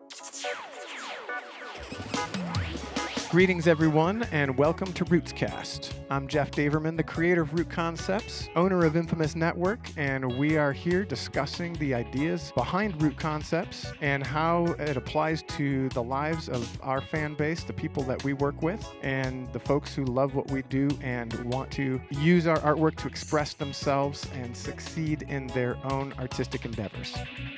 Greetings, everyone, and welcome to Rootscast. I'm Jeff Daverman, the creator of Root Concepts, owner of Infamous Network, and we are here discussing the ideas behind Root Concepts and how it applies to the lives of our fan base, the people that we work with, and the folks who love what we do and want to use our artwork to express themselves and succeed in their own artistic endeavors.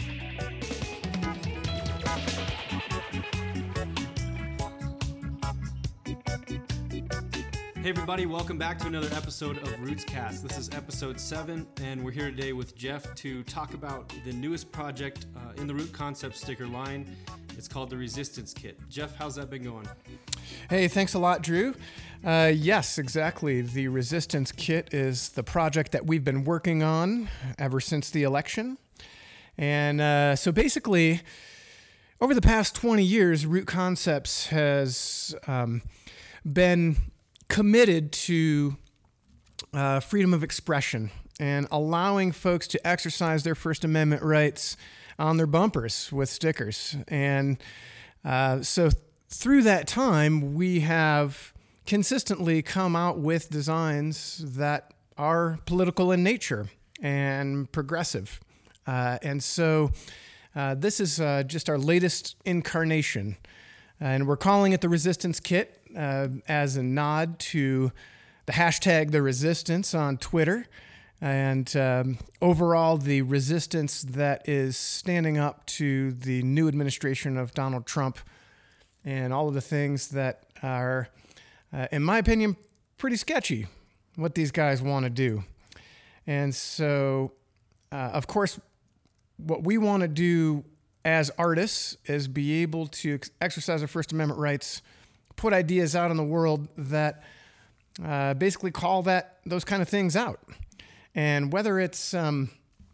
Hey everybody, welcome back to another episode of Rootscast. This is episode 7, and we're here today with Jeff to talk about the newest project in the Root Concepts sticker line. It's called the Resistance Kit. Jeff, how's that been going? Hey, thanks a lot, Drew. Yes, exactly. The Resistance Kit is the project that we've been working on ever since the election. And so basically, over the past 20 years, Root Concepts has been committed to freedom of expression and allowing folks to exercise their First Amendment rights on their bumpers with stickers. And so through that time, we have consistently come out with designs that are political in nature and progressive. And so this is just our latest incarnation. And we're calling it the Resistance Kit as a nod to the hashtag The Resistance on Twitter and overall the resistance that is standing up to the new administration of Donald Trump and all of the things that are, in my opinion, pretty sketchy, what these guys want to do. And so, of course, what we want to do as artists is be able to exercise our First Amendment rights, put ideas out in the world that basically call those kind of things out. And whether it's, the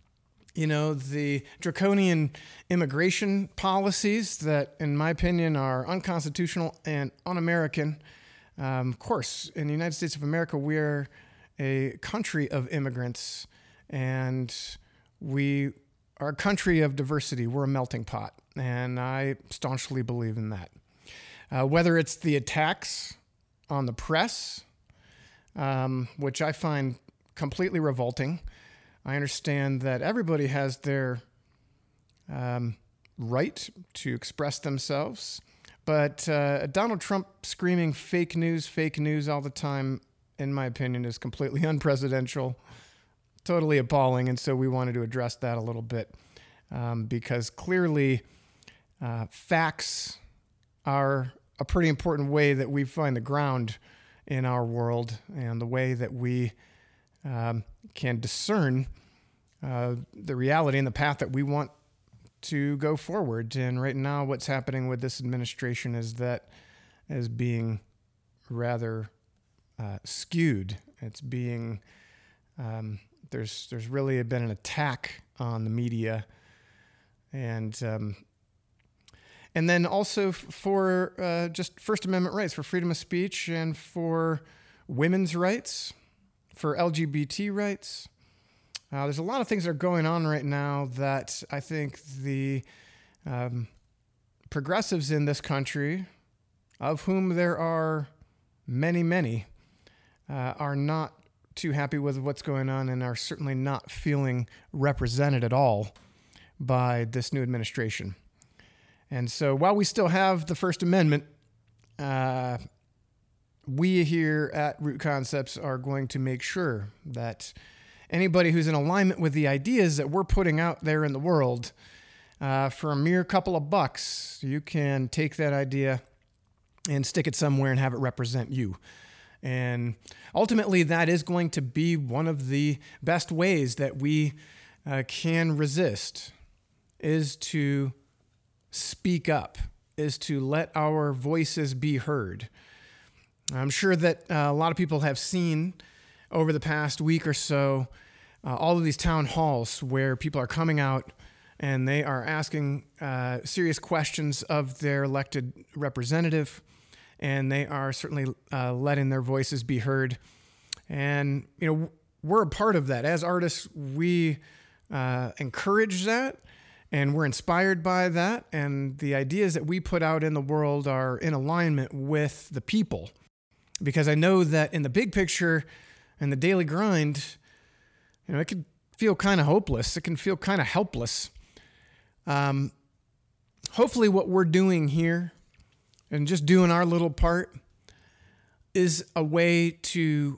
draconian immigration policies that, in my opinion, are unconstitutional and un-American. Of course, in the United States of America, we're a country of immigrants, and we are a country of diversity. We're a melting pot, and I staunchly believe in that. Whether it's the attacks on the press, which I find completely revolting. I understand that everybody has their right to express themselves, but Donald Trump screaming fake news all the time, in my opinion, is completely unpresidential, totally appalling, and so we wanted to address that a little bit because clearly facts are a pretty important way that we find the ground in our world and the way that we can discern the reality and the path that we want to go forward. And right now what's happening with this administration is being rather skewed. It's being there's really been an attack on the media and then also for just First Amendment rights, for freedom of speech and for women's rights, for LGBT rights. There's a lot of things that are going on right now that I think the progressives in this country, of whom there are many, many, are not too happy with what's going on and are certainly not feeling represented at all by this new administration. And so while we still have the First Amendment, we here at Root Concepts are going to make sure that anybody who's in alignment with the ideas that we're putting out there in the world, for a mere couple of bucks, you can take that idea and stick it somewhere and have it represent you. And ultimately, that is going to be one of the best ways that we can resist, is to speak up, is to let our voices be heard. I'm sure that a lot of people have seen over the past week or so all of these town halls where people are coming out and they are asking serious questions of their elected representative, and they are certainly letting their voices be heard. And, we're a part of that. As artists, we encourage that, And we're inspired by that. And the ideas that we put out in the world are in alignment with the people. Because I know that in the big picture and the daily grind, it can feel kind of hopeless. It can feel kind of helpless. Hopefully what we're doing here and just doing our little part is a way to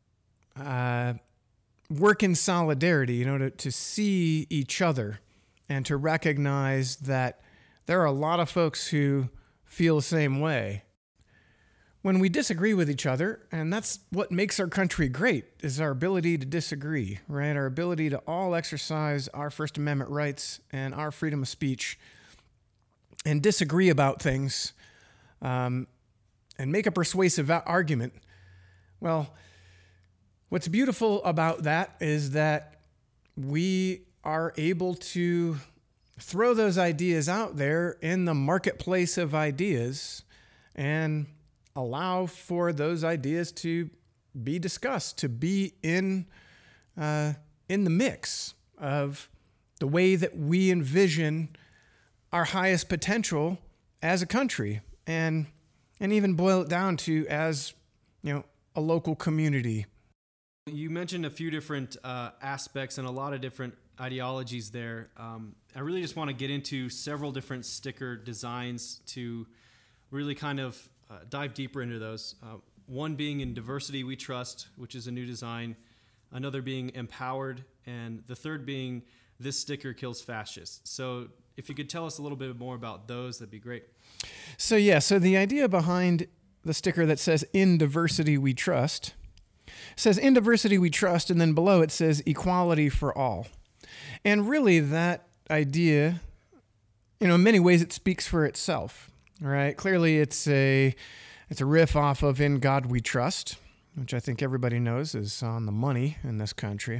work in solidarity, to see each other and to recognize that there are a lot of folks who feel the same way. When we disagree with each other, and that's what makes our country great, is our ability to disagree, right? Our ability to all exercise our First Amendment rights and our freedom of speech and disagree about things and make a persuasive argument. Well, what's beautiful about that is that we are able to throw those ideas out there in the marketplace of ideas and allow for those ideas to be discussed, to be in the mix of the way that we envision our highest potential as a country, and even boil it down to as a local community. You mentioned a few different aspects and a lot of different ideologies there. I really just want to get into several different sticker designs to really kind of dive deeper into those. One being in Diversity We Trust, which is a new design. Another being Empowered. And the third being This Sticker Kills Fascists. So if you could tell us a little bit more about those, that'd be great. So the idea behind the sticker that says In Diversity We Trust says In Diversity We Trust, and then below it says Equality for All. And really that idea, in many ways it speaks for itself. Right. Clearly, it's a riff off of In God We Trust, which I think everybody knows is on the money in this country.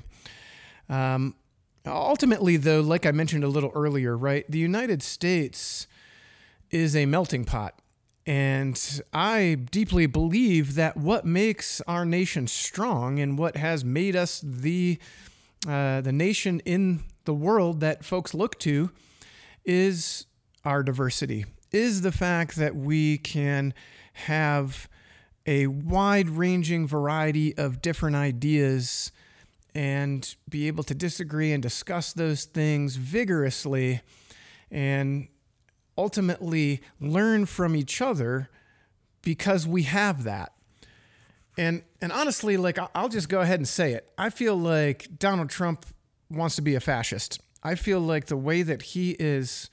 Ultimately, though, like I mentioned a little earlier, right, the United States is a melting pot. And I deeply believe that what makes our nation strong and what has made us the nation in the world that folks look to is our diversity. Is the fact that we can have a wide-ranging variety of different ideas and be able to disagree and discuss those things vigorously and ultimately learn from each other because we have that. And honestly, I'll just go ahead and say it. I feel like Donald Trump wants to be a fascist. I feel like the way that he is...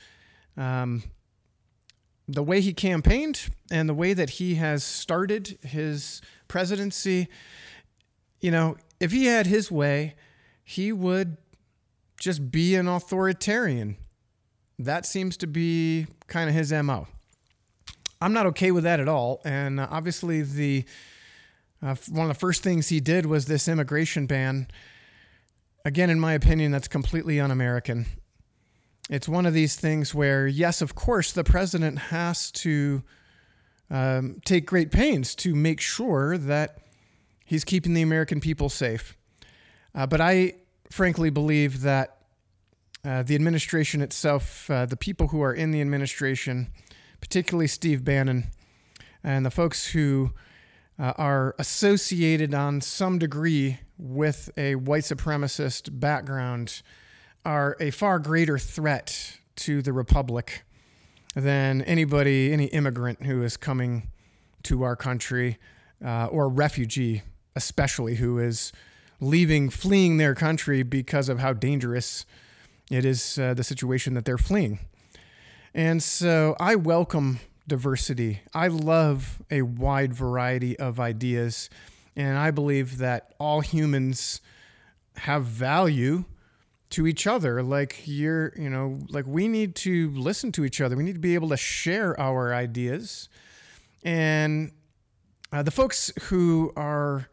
the way he campaigned and the way that he has started his presidency, if he had his way, he would just be an authoritarian. That seems to be kind of his MO. I'm not okay with that at all. And obviously one of the first things he did was this immigration ban. Again, in my opinion, that's completely un-American. It's one of these things where, yes, of course, the president has to take great pains to make sure that he's keeping the American people safe. But I frankly believe that the administration itself, the people who are in the administration, particularly Steve Bannon, and the folks who are associated on some degree with a white supremacist background, are a far greater threat to the republic than any immigrant who is coming to our country, or a refugee, especially, who is fleeing their country because of how dangerous it is, the situation that they're fleeing. And so I welcome diversity. I love a wide variety of ideas, and I believe that all humans have value to each other. We need to listen to each other. We need to be able to share our ideas. And the folks who are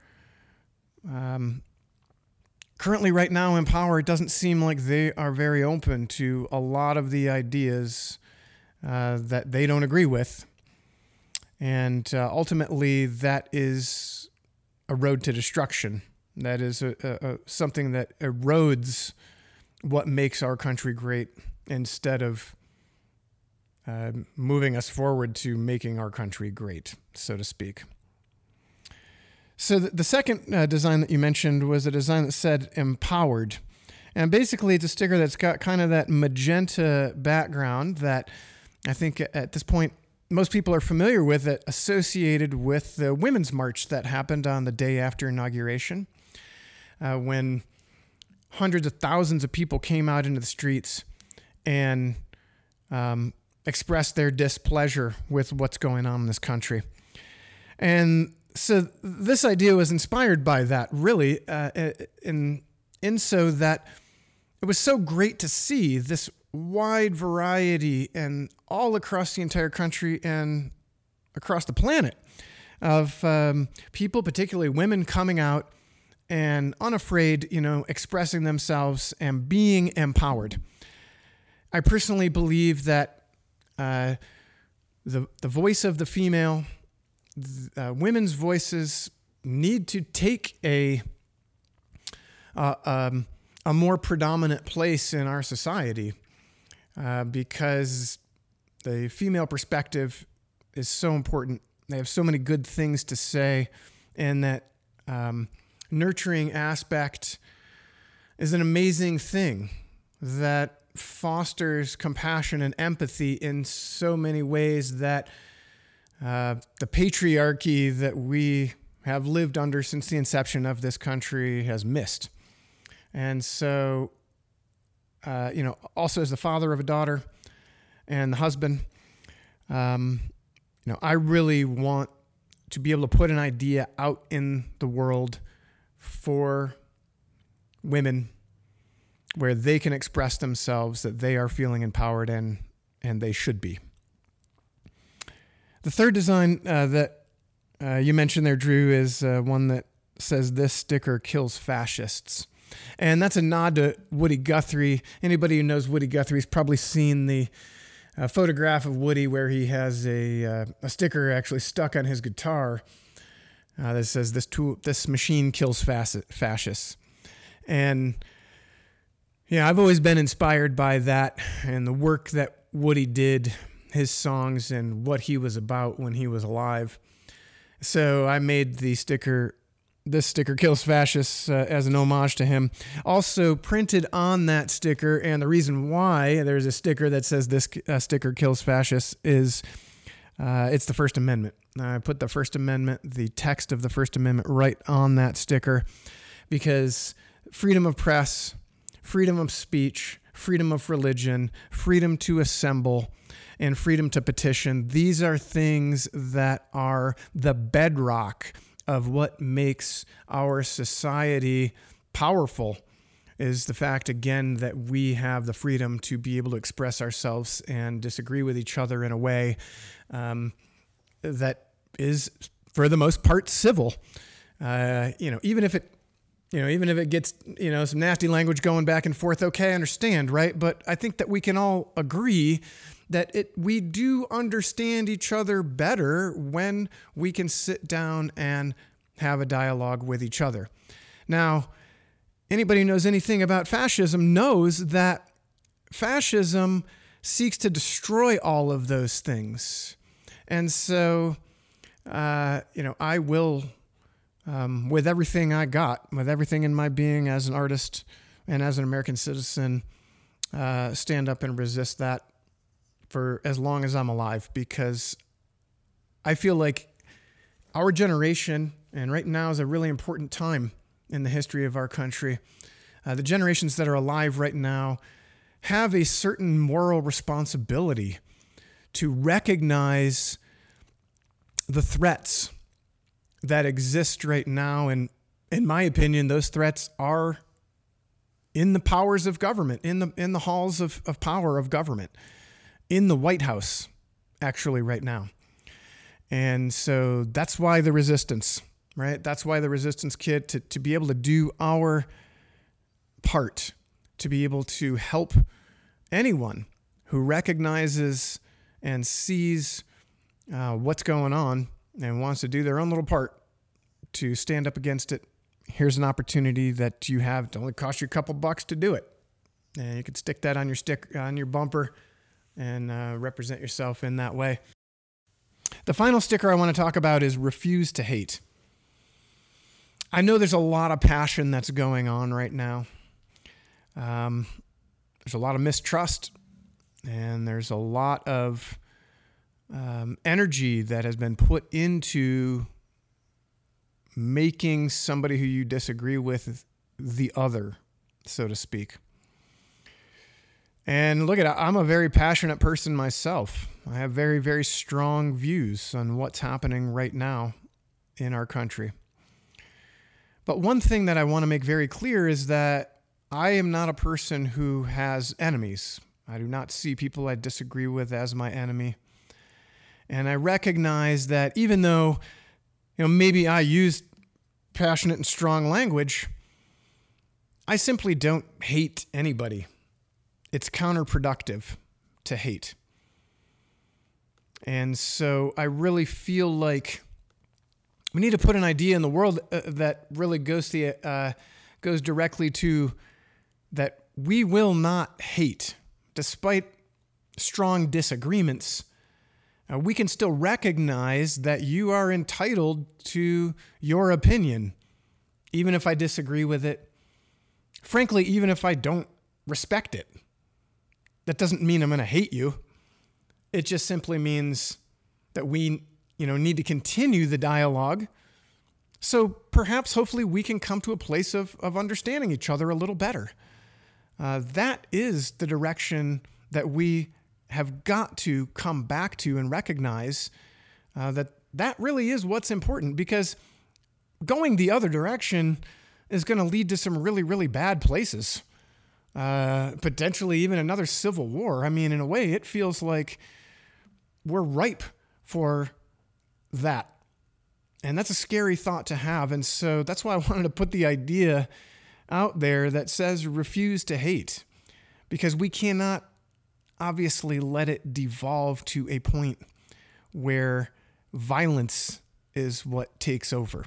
currently right now in power, it doesn't seem like they are very open to a lot of the ideas that they don't agree with. And ultimately, that is a road to destruction. That is something that erodes what makes our country great. instead of moving us forward to making our country great, so to speak. So the second design that you mentioned was a design that said empowered. And basically it's a sticker that's got kind of that magenta background that I think at this point most people are familiar with, it associated with the Women's March that happened on the day after inauguration, when hundreds of thousands of people came out into the streets and expressed their displeasure with what's going on in this country. And so this idea was inspired by that, really, in so that it was so great to see this wide variety and all across the entire country and across the planet of people, particularly women, coming out and unafraid, expressing themselves and being empowered. I personally believe that the voice of the female, women's voices need to take a more predominant place in our society, because the female perspective is so important. They have so many good things to say, and that nurturing aspect is an amazing thing that fosters compassion and empathy in so many ways that the patriarchy that we have lived under since the inception of this country has missed. And so, also as the father of a daughter and the husband, I really want to be able to put an idea out in the world for women where they can express themselves, that they are feeling empowered and they should be. The third design that you mentioned there, Drew, is one that says, "This sticker kills fascists." And that's a nod to Woody Guthrie. Anybody who knows Woody Guthrie's probably seen the photograph of Woody where he has a sticker actually stuck on his guitar that says, "This machine kills fascists." And yeah, I've always been inspired by that and the work that Woody did, his songs, and what he was about when he was alive. So I made the sticker, "This sticker kills fascists," as an homage to him. Also printed on that sticker, and the reason why there's a sticker that says "This sticker kills fascists" is it's the First Amendment. I put the First Amendment, the text of the First Amendment, right on that sticker, because freedom of press, freedom of speech, freedom of religion, freedom to assemble, and freedom to petition, these are things that are the bedrock of what makes our society powerful, is the fact, again, that we have the freedom to be able to express ourselves and disagree with each other in a way that is, for the most part, civil. Even if it gets, some nasty language going back and forth, okay, I understand, right? But I think that we can all agree that we do understand each other better when we can sit down and have a dialogue with each other. Now, anybody who knows anything about fascism knows that fascism seeks to destroy all of those things. And so, I will, with everything I got, with everything in my being as an artist and as an American citizen, stand up and resist that for as long as I'm alive, because I feel like our generation, and right now is a really important time in the history of our country, the generations that are alive right now have a certain moral responsibility to recognize the threats that exist right now. And in my opinion, those threats are in the powers of government, in the halls of power of government, in the White House, actually right now. And so that's why the resistance, right? That's why the resistance kit, to be able to do our part, to be able to help anyone who recognizes and sees what's going on and wants to do their own little part to stand up against it. Here's an opportunity that you have. It only costs you a couple bucks to do it. And you could stick that on your bumper and represent yourself in that way. The final sticker I want to talk about is refuse to hate. I know there's a lot of passion that's going on right now. There's a lot of mistrust, and there's a lot of energy that has been put into making somebody who you disagree with the other, so to speak. And look at it, I'm a very passionate person myself. I have very, very strong views on what's happening right now in our country. But one thing that I want to make very clear is that I am not a person who has enemies. I do not see people I disagree with as my enemy. And I recognize that even though, maybe I use passionate and strong language, I simply don't hate anybody. It's counterproductive to hate. And so I really feel like we need to put an idea in the world that really goes directly to that we will not hate, despite strong disagreements. We can still recognize that you are entitled to your opinion, even if I disagree with it. Frankly, even if I don't respect it. That doesn't mean I'm going to hate you. It just simply means that we, need to continue the dialogue. So perhaps, hopefully, we can come to a place of understanding each other a little better. That is the direction that we have got to come back to and recognize that really is what's important, because going the other direction is going to lead to some really, really bad places. Potentially even another civil war. I mean, in a way, it feels like we're ripe for that. And that's a scary thought to have. And so that's why I wanted to put the idea out there that says refuse to hate, because we cannot obviously let it devolve to a point where violence is what takes over.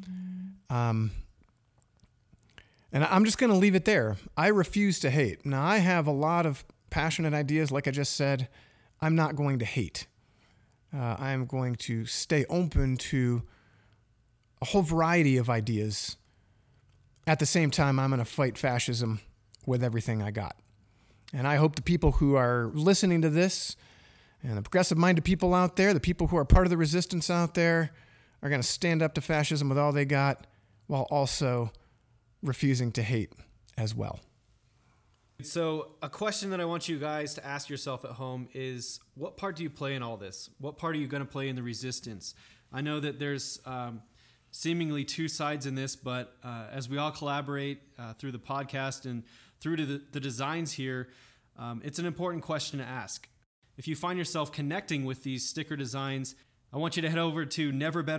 And I'm just going to leave it there. I refuse to hate. Now, I have a lot of passionate ideas. Like I just said, I'm not going to hate. I am going to stay open to a whole variety of ideas. At the same time, I'm going to fight fascism with everything I got. And I hope the people who are listening to this and the progressive-minded people out there, the people who are part of the resistance out there, are going to stand up to fascism with all they got, while also refusing to hate as well. So a question that I want you guys to ask yourself at home is, what part do you play in all this? What part are you going to play in the resistance? I know that there's seemingly two sides in this, but as we all collaborate through the podcast and through to the designs here, it's an important question to ask. If you find yourself connecting with these sticker designs, I want you to head over to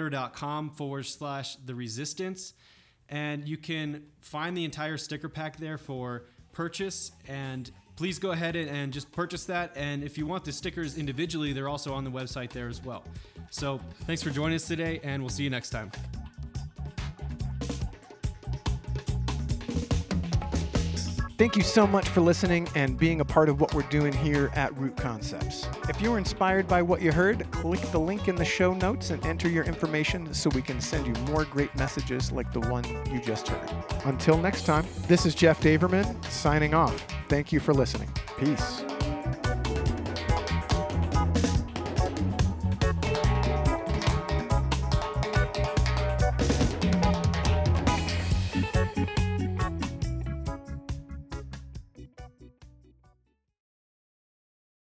neverbetter.com/theresistance. And you can find the entire sticker pack there for purchase. And please go ahead and just purchase that. And if you want the stickers individually, they're also on the website there as well. So thanks for joining us today, and we'll see you next time. Thank you so much for listening and being a part of what we're doing here at Root Concepts. If you were inspired by what you heard, click the link in the show notes and enter your information so we can send you more great messages like the one you just heard. Until next time, this is Jeff Daverman signing off. Thank you for listening. Peace.